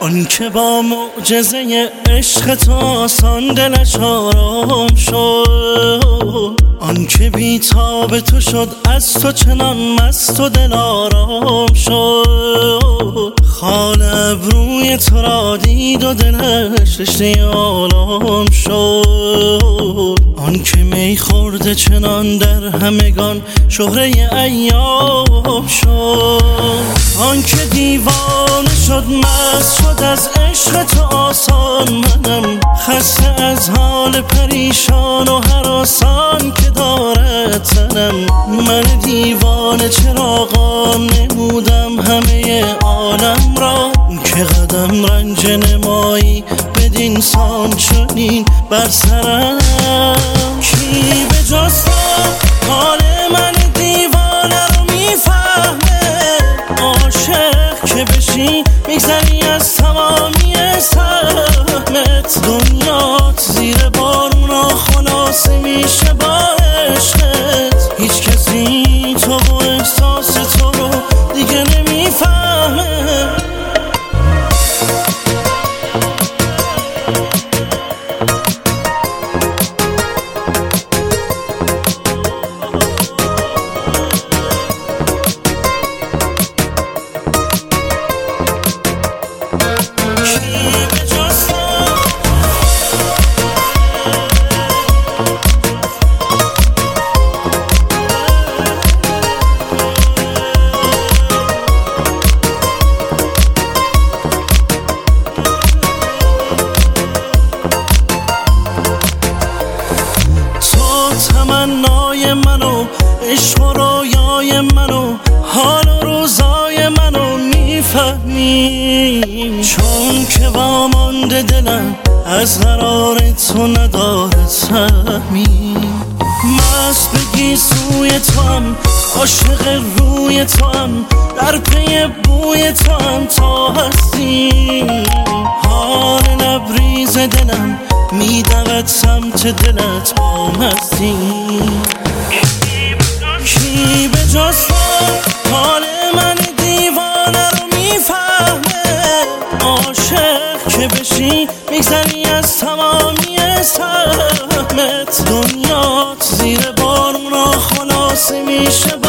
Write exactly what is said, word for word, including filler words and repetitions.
آن که با معجزه عشق تو آسان دلش آرام شد، آن که بی‌تاب تو شد از تو چنان مست و دل آرام شد. خال ابروی تو را دید و دلش رشته آلام شد، آن که می خورده چنان در همگان شهره ایام شد. آن که دیوانه شد مست شد از عشق تو آسان، منم خسته از حال پریشان و هراسان که دارد تنم. من دیوانه چراغان نمودم همه عالم را، که قدم رنج نمایی بدین سان چنین بر سرم. کی به جز تو حال من دیوانه رو میفهمه؟ عاشق که بشی میگذری از تمامی سهمت، دنیات زیر بارونا خلاصه میشه با عشقت. هیچ کسی تو و احساس تو رو دیگه نمیفهمه. تمنای منو، عشق و رویای منو، حال و روزای منو میفهمی. چون که وامانده دلم از قرار تو نداره سهمی. مست بگی سوی تو هم، عاشق روی تو هم، در پی بوی تو هم تا هستی. حال لبریز دلم میدود سمت دلت با مستی. کی به جز تو حال من دیوانه رو میفهمه؟ عاشق که بشی میگذری از تمامی سهمت، دنیات زیر بارونا خلاصه میشه